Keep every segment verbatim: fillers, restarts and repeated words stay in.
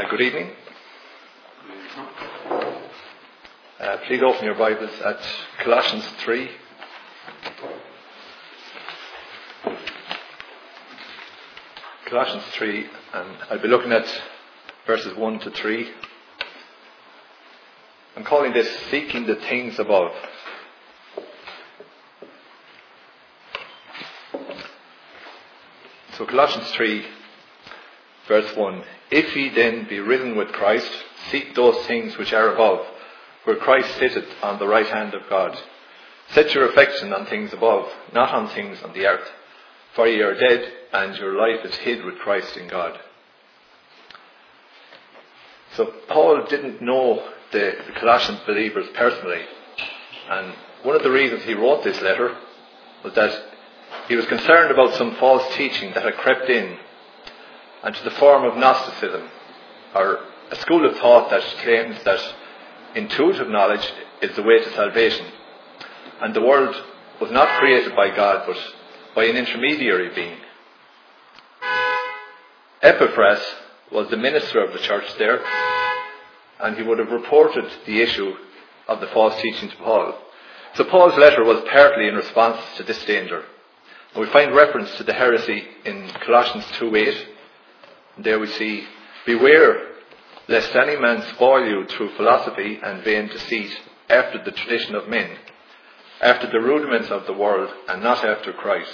good evening. Uh, please open your Bibles at Colossians three. Colossians three, and I'll be looking at verses one to three. I'm calling this Seeking the Things Above. So Colossians three, verse one. If ye then be risen with Christ, seek those things which are above, where Christ sitteth on the right hand of God. Set your affection on things above, not on things on the earth. For ye are dead, and your life is hid with Christ in God. So Paul didn't know the, the Colossian believers personally. And one of the reasons he wrote this letter was that he was concerned about some false teaching that had crept in and to the form of Gnosticism, or a school of thought that claims that intuitive knowledge is the way to salvation, and the world was not created by God but by an intermediary being. Epaphras was the minister of the church there, and he would have reported the issue of the false teaching to Paul. So Paul's letter was partly in response to this danger. And we find reference to the heresy in Colossians two eight. There we see, beware lest any man spoil you through philosophy and vain deceit, after the tradition of men, after the rudiments of the world, and not after Christ.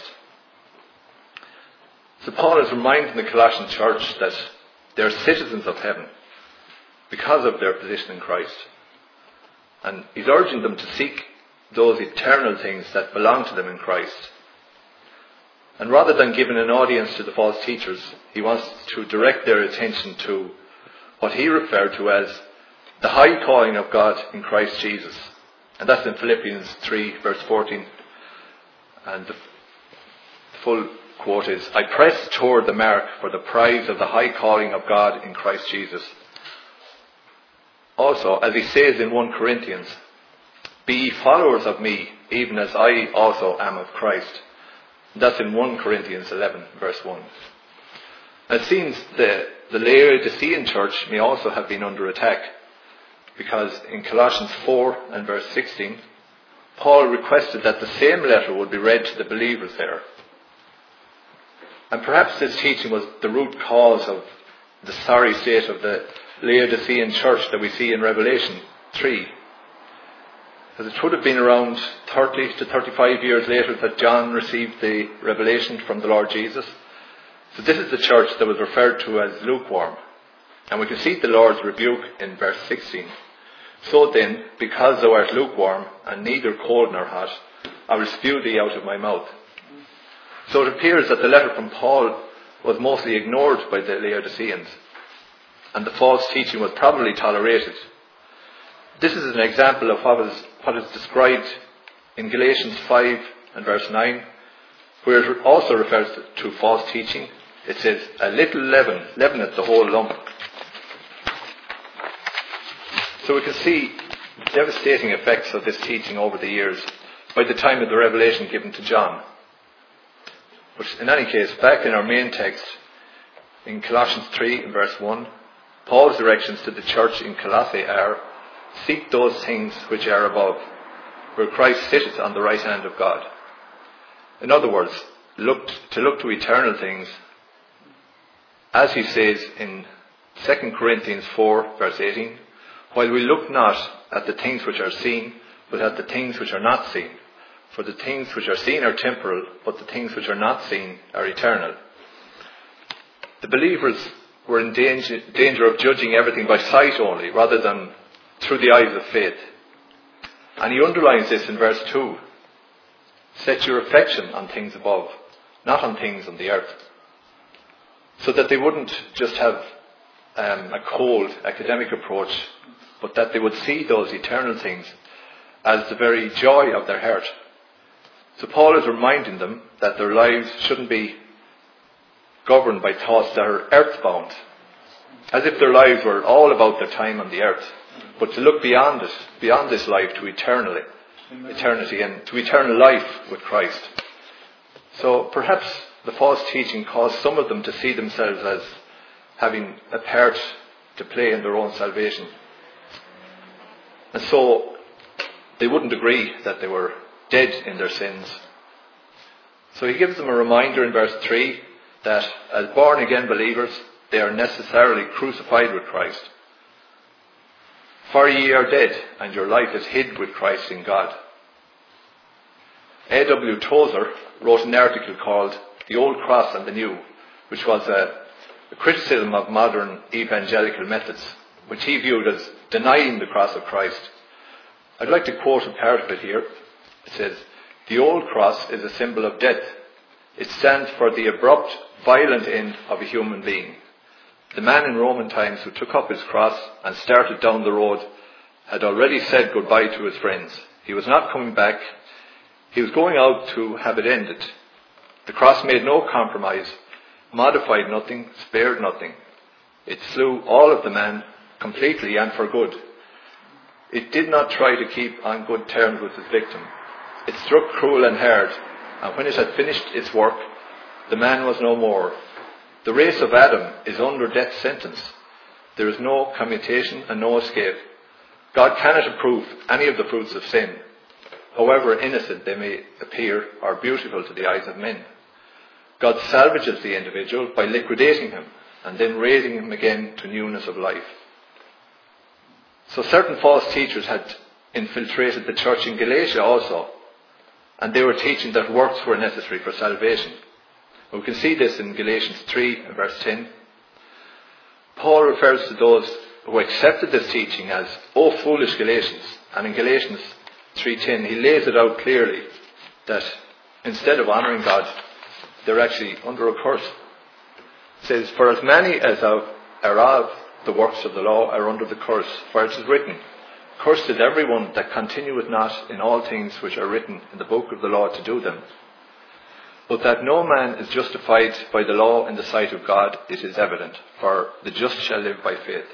So Paul is reminding the Colossian church that they are citizens of heaven because of their position in Christ. And he's urging them to seek those eternal things that belong to them in Christ. And rather than giving an audience to the false teachers, he wants to direct their attention to what he referred to as the high calling of God in Christ Jesus. And that's in Philippians three, verse fourteen. And the full quote is, I press toward the mark for the prize of the high calling of God in Christ Jesus. Also, as he says in First Corinthians, be ye followers of me, even as I also am of Christ. That's in First Corinthians eleven, verse one. It seems the, the Laodicean church may also have been under attack, because in Colossians four and verse sixteen, Paul requested that the same letter would be read to the believers there. And perhaps this teaching was the root cause of the sorry state of the Laodicean church that we see in Revelation three. Because it would have been around thirty to thirty-five years later that John received the revelation from the Lord Jesus. So this is the church that was referred to as lukewarm. And we can see the Lord's rebuke in verse sixteen. So then, because thou art lukewarm, and neither cold nor hot, I will spew thee out of my mouth. So it appears that the letter from Paul was mostly ignored by the Laodiceans, and the false teaching was probably tolerated. This is an example of what is, what is described in Galatians five and verse nine, where it also refers to, to false teaching. It says, a little leaven leaveneth the whole lump. So we can see devastating effects of this teaching over the years by the time of the revelation given to John. But in any case, back in our main text, in Colossians three and verse one, Paul's directions to the church in Colossae are, seek those things which are above, where Christ sitteth on the right hand of God. In other words, look to look to eternal things, as he says in Second Corinthians four, verse eighteen, while we look not at the things which are seen, but at the things which are not seen. For the things which are seen are temporal, but the things which are not seen are eternal. The believers were in danger, danger of judging everything by sight only, rather than through the eyes of faith. And he underlines this in verse two. Set your affection on things above, not on things on the earth. So that they wouldn't just have um, a cold academic approach, but that they would see those eternal things as the very joy of their heart. So Paul is reminding them that their lives shouldn't be governed by thoughts that are earthbound, as if their lives were all about their time on the earth, but to look beyond it, beyond this life to eternally, eternity and to eternal life with Christ. So perhaps the false teaching caused some of them to see themselves as having a part to play in their own salvation. And so they wouldn't agree that they were dead in their sins. So he gives them a reminder in verse three that as born again believers, they are necessarily crucified with Christ. For ye are dead, and your life is hid with Christ in God. A W Tozer wrote an article called The Old Cross and the New, which was a, a criticism of modern evangelical methods, which he viewed as denying the cross of Christ. I'd like to quote a part of it here. It says, "The old cross is a symbol of death. It stands for the abrupt, violent end of a human being. The man in Roman times who took up his cross and started down the road had already said goodbye to his friends. He was not coming back. He was going out to have it ended. The cross made no compromise, modified nothing, spared nothing. It slew all of the man completely and for good. It did not try to keep on good terms with his victim. It struck cruel and hard, and when it had finished its work, the man was no more. The race of Adam is under death sentence. There is no commutation and no escape. God cannot approve any of the fruits of sin, however innocent they may appear or beautiful to the eyes of men. God salvages the individual by liquidating him and then raising him again to newness of life." So certain false teachers had infiltrated the church in Galatia also, and they were teaching that works were necessary for salvation. We can see this in Galatians three and verse ten. Paul refers to those who accepted this teaching as, "O foolish Galatians," and in Galatians three ten he lays it out clearly that instead of honouring God, they're actually under a curse. It says, "For as many as are of the works of the law are under the curse, for it is written, Cursed is everyone that continueth not in all things which are written in the book of the law to do them. But that no man is justified by the law in the sight of God, it is evident, for the just shall live by faith."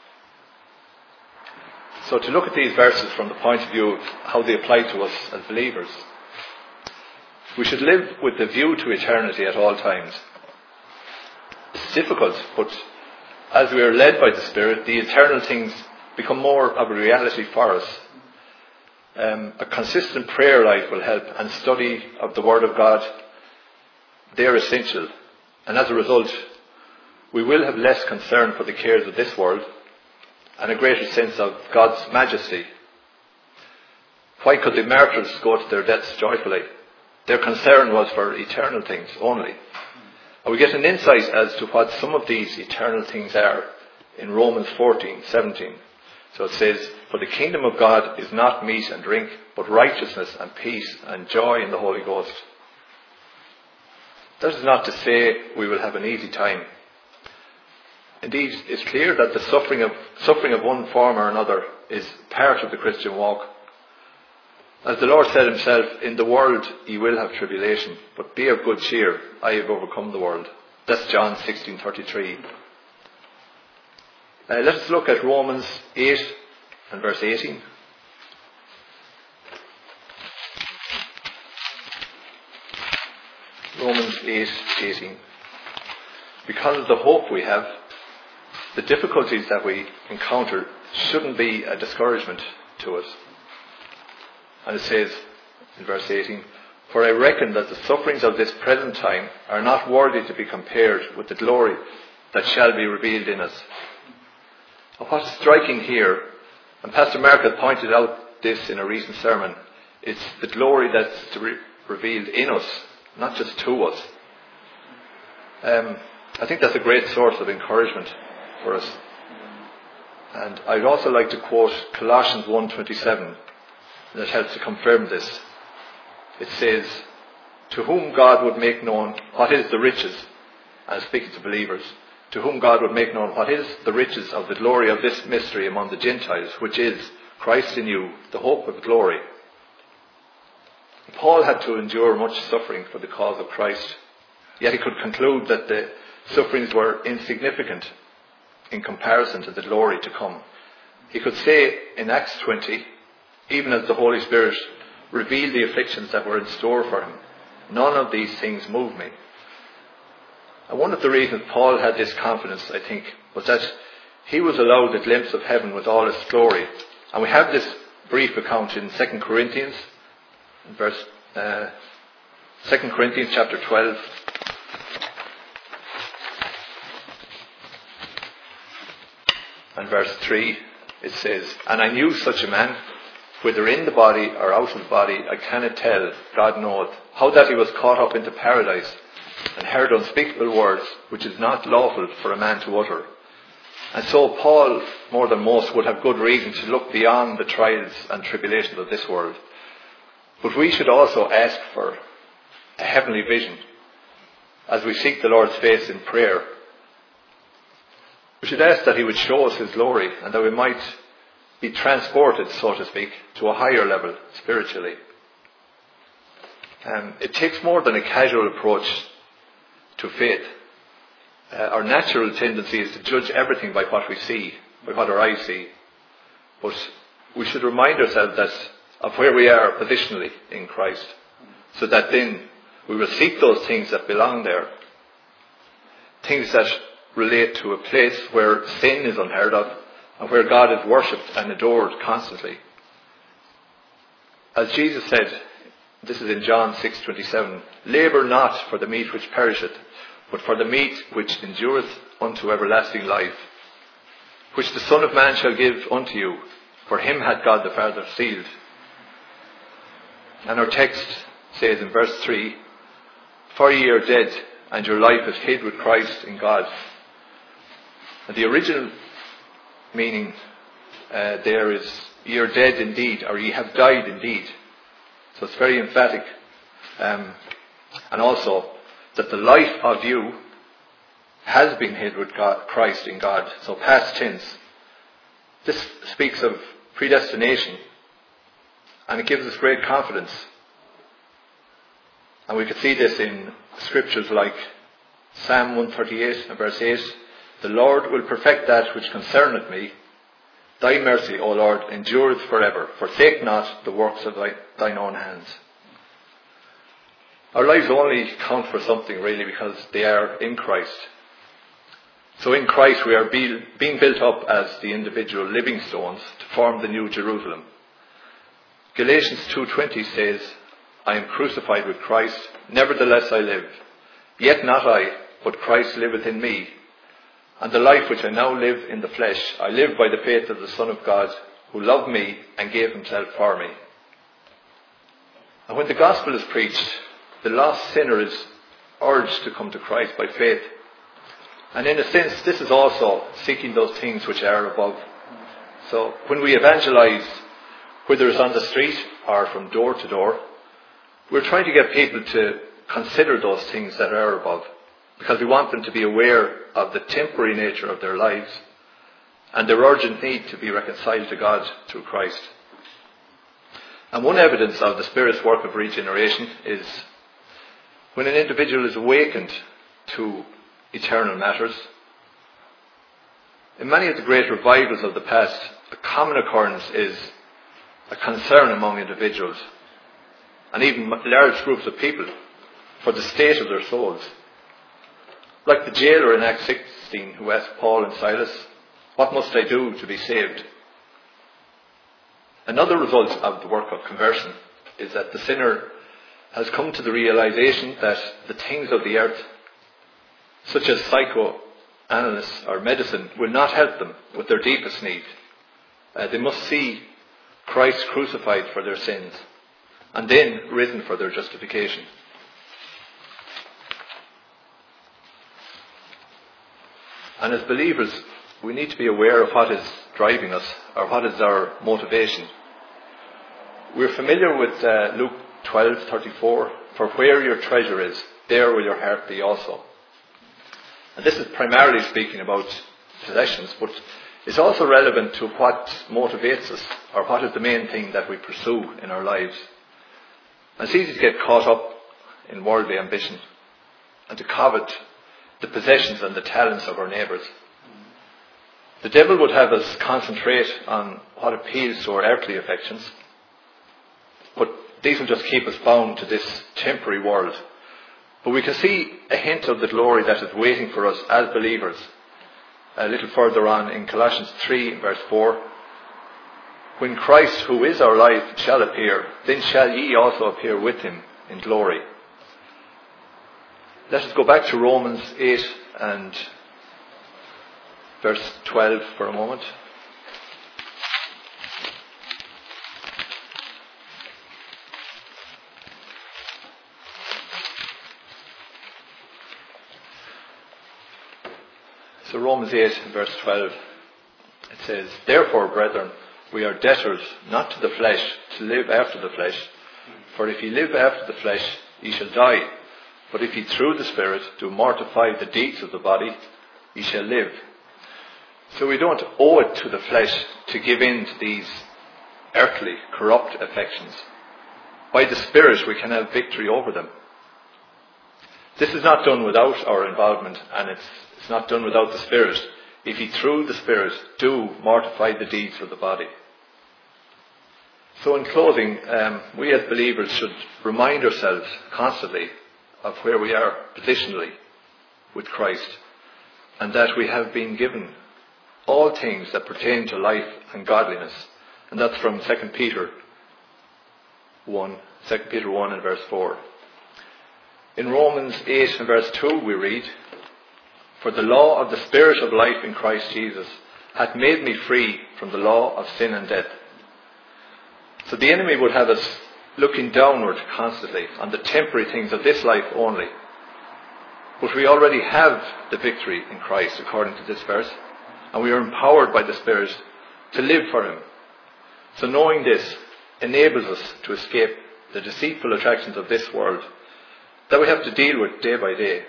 So to look at these verses from the point of view of how they apply to us as believers, we should live with the view to eternity at all times. It's difficult, but as we are led by the Spirit, the eternal things become more of a reality for us. Um, a consistent prayer life will help, and study of the Word of God, they're essential. And as a result, we will have less concern for the cares of this world and a greater sense of God's majesty. Why could the martyrs go to their deaths joyfully? Their concern was for eternal things only. And we get an insight as to what some of these eternal things are in Romans fourteen seventeen. So it says, "For the kingdom of God is not meat and drink, but righteousness and peace and joy in the Holy Ghost." That is not to say we will have an easy time. Indeed, it's clear that the suffering of suffering of one form or another is part of the Christian walk. As the Lord said himself, "In the world ye will have tribulation, but be of good cheer, I have overcome the world." That's John sixteen thirty-three. Uh, let us look at Romans eight and verse eighteen. Romans eight eighteen. Because of the hope we have, the difficulties that we encounter shouldn't be a discouragement to us. And it says in verse eighteen, "For I reckon that the sufferings of this present time are not worthy to be compared with the glory that shall be revealed in us." And what's striking here, and Pastor Mark had pointed out this in a recent sermon, it's the glory that's to be revealed in us, not just to us. Um, I think that's a great source of encouragement for us. And I'd also like to quote Colossians one twenty-seven. That helps to confirm this. It says, "To whom God would make known what is the riches," and speaking to believers, "to whom God would make known what is the riches of the glory of this mystery among the Gentiles, which is Christ in you, the hope of glory." Paul had to endure much suffering for the cause of Christ, yet he could conclude that the sufferings were insignificant in comparison to the glory to come. He could say in Acts twenty, "Even as the Holy Spirit revealed the afflictions that were in store for him, none of these things move me." And one of the reasons Paul had this confidence, I think, was that he was allowed a glimpse of heaven with all its glory. And we have this brief account in Second Corinthians, verse, uh, Second Corinthians chapter twelve. And verse three, it says, "And I knew such a man, whether in the body or out of the body, I cannot tell, God knoweth, how that he was caught up into paradise, and heard unspeakable words, which is not lawful for a man to utter." And so Paul, more than most, would have good reason to look beyond the trials and tribulations of this world. But we should also ask for a heavenly vision as we seek the Lord's face in prayer. We should ask that he would show us his glory and that we might be transported, so to speak, to a higher level spiritually. Um, it takes more than a casual approach to faith. Uh, our natural tendency is to judge everything by what we see, by what our eyes see. But we should remind ourselves that of where we are positionally in Christ, so that then we will seek those things that belong there, things that relate to a place where sin is unheard of and where God is worshipped and adored constantly. As Jesus said, this is in John six twenty-seven, "Labour not for the meat which perisheth, but for the meat which endureth unto everlasting life, which the Son of Man shall give unto you, for him hath God the Father sealed." And our text says in verse three, "For ye are dead, and your life is hid with Christ in God." And the original meaning uh, there is, "Ye are dead indeed," or "ye have died indeed." So it's very emphatic. Um, and also that the life of you has been hid with God, Christ in God. So past tense. This speaks of predestination, and it gives us great confidence. And we could see this in scriptures like Psalm one thirty-eight and verse eight. "The Lord will perfect that which concerneth me. Thy mercy, O Lord, endureth forever. Forsake not the works of thy, thine own hands." Our lives only count for something really because they are in Christ. So in Christ we are be, being built up as the individual living stones to form the new Jerusalem. Galatians two twenty says, "I am crucified with Christ, nevertheless I live. Yet not I, but Christ liveth in me. And the life which I now live in the flesh, I live by the faith of the Son of God, who loved me and gave himself for me." And when the gospel is preached, the lost sinner is urged to come to Christ by faith. And in a sense, this is also seeking those things which are above. So when we evangelize, whether it's on the street or from door to door, we're trying to get people to consider those things that are above, because we want them to be aware of the temporary nature of their lives and their urgent need to be reconciled to God through Christ. And one evidence of the Spirit's work of regeneration is when an individual is awakened to eternal matters. In many of the great revivals of the past, a common occurrence is a concern among individuals and even large groups of people for the state of their souls. Like the jailer in Acts sixteen who asked Paul and Silas, "What must I do to be saved?" Another result of the work of conversion is that the sinner has come to the realization that the things of the earth, such as psychoanalysis or medicine, will not help them with their deepest need. Uh, they must see Christ crucified for their sins and then risen for their justification. And as believers, we need to be aware of what is driving us, or what is our motivation. We're familiar with uh, Luke twelve thirty-four, "For where your treasure is, there will your heart be also." And this is primarily speaking about possessions, but it's also relevant to what motivates us, or what is the main thing that we pursue in our lives. And it's easy to get caught up in worldly ambition and to covet the possessions and the talents of our neighbours. The devil would have us concentrate on what appeals to our earthly affections, but these will just keep us bound to this temporary world. But we can see a hint of the glory that is waiting for us as believers a little further on in Colossians three, verse four. When Christ, who is our life, shall appear, then shall ye also appear with him in glory. Let us go back to Romans eight and verse twelve for a moment. So Romans eight verse twelve, it says, Therefore, brethren, we are debtors, not to the flesh, to live after the flesh. For if ye live after the flesh, ye shall die. But if ye through the Spirit do mortify the deeds of the body, ye shall live. So we don't owe it to the flesh to give in to these earthly, corrupt affections. By the Spirit we can have victory over them. This is not done without our involvement, and it's, it's not done without the Spirit. If ye through the Spirit do mortify the deeds of the body. So in closing, um, we as believers should remind ourselves constantly of where we are positionally with Christ, and that we have been given all things that pertain to life and godliness. And that's from Second Peter one, Second Peter one and verse four. In Romans eight and verse two we read, For the law of the Spirit of life in Christ Jesus hath made me free from the law of sin and death. So the enemy would have us looking downward constantly on the temporary things of this life only. But we already have the victory in Christ according to this verse, and we are empowered by the Spirit to live for him. So knowing this enables us to escape the deceitful attractions of this world that we have to deal with day by day.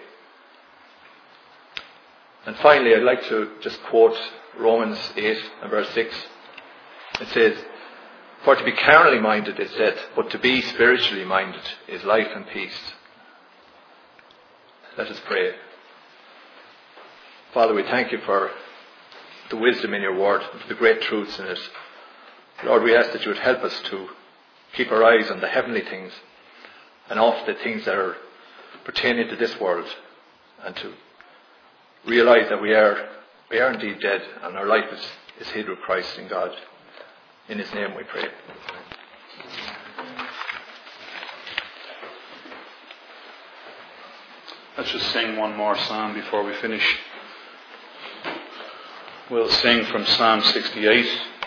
And finally, I'd like to just quote Romans eight and verse six. It says, For to be carnally minded is death, but to be spiritually minded is life and peace. Let us pray. Father, we thank you for the wisdom in your word, and for the great truths in it. Lord, we ask that you would help us to keep our eyes on the heavenly things and off the things that are pertaining to this world, and to realize that we are we are indeed dead, and our life is, is hid with Christ in God. In his name we pray. Let's just sing one more psalm before we finish. We'll sing from Psalm sixty-eight.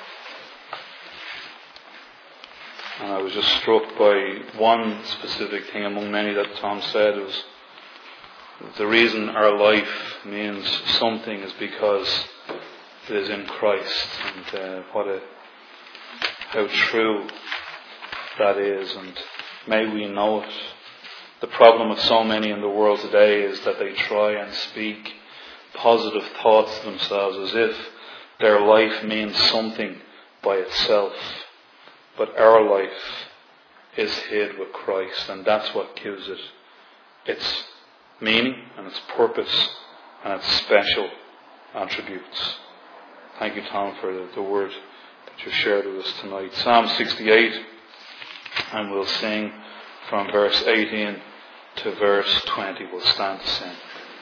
And I was just struck by one specific thing among many that Tom said. It was the reason our life means something is because it is in Christ. And uh, what a how true that is, and may we know it. The problem with so many in the world today is that they try and speak positive thoughts to themselves as if their life means something by itself. But our life is hid with Christ, and that's what gives it its meaning and its purpose and its special attributes. Thank you, Tom, for the, the word that you shared with us tonight. Psalm sixty-eight, and we'll sing from verse eighteen to verse twenty. We'll stand to sing.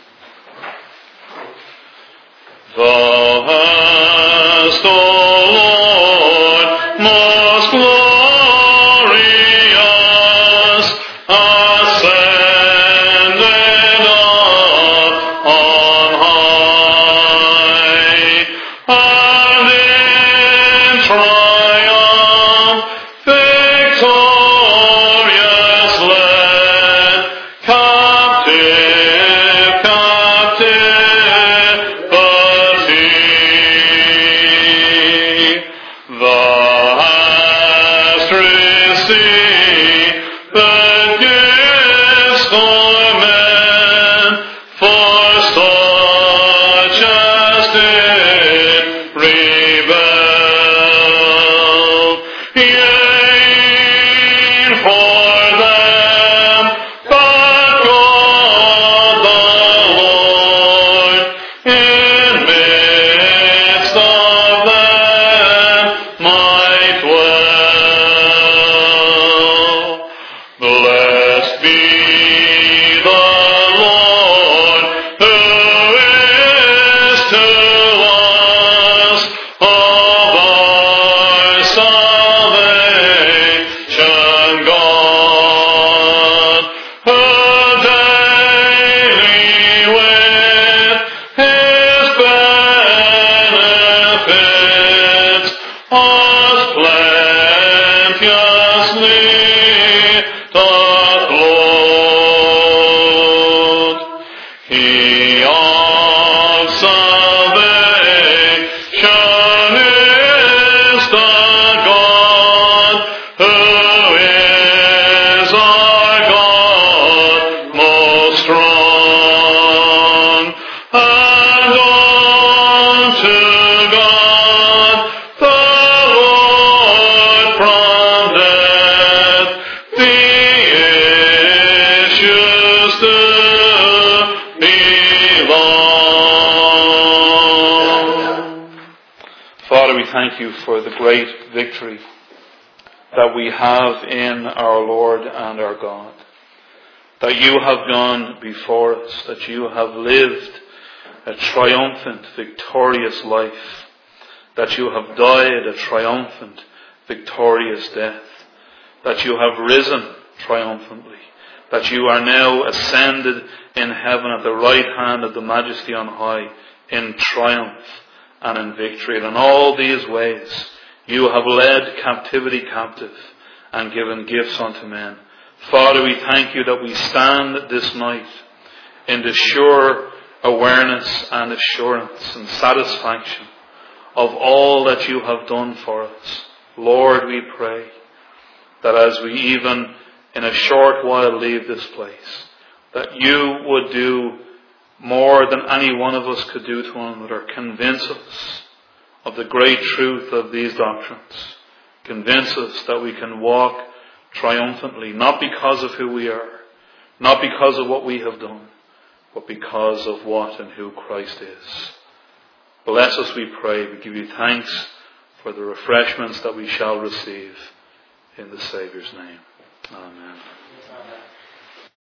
Thou hast, O Lord, most glorious, ascended up on high, and in triumph victorious led captive captivity. Thou hast received the gifts for men, for such as did rebel. Yea, for them, but God the Lord, in midst of them, my as plenteously doth load. He of salvation is the God who is our God most strong. And unto God the Lord from death the issues do belong. Father, we thank you for the great victory that we have in our Lord and our God. That you have gone before us, that you have lived a triumphant, victorious life, that you have died a triumphant, victorious death, that you have risen triumphantly, that you are now ascended in heaven at the right hand of the Majesty on high in triumph and in victory. And in all these ways you have led captivity captive and given gifts unto men. Father, we thank you that we stand this night in the sure awareness and assurance and satisfaction of all that you have done for us. Lord, we pray that as we even in a short while leave this place, that you would do more than any one of us could do to one another. Convince us of the great truth of these doctrines. Convince us that we can walk triumphantly, not because of who we are, not because of what we have done, but because of what and who Christ is. Bless us, we pray. We give you thanks for the refreshments that we shall receive in the Saviour's name. Amen.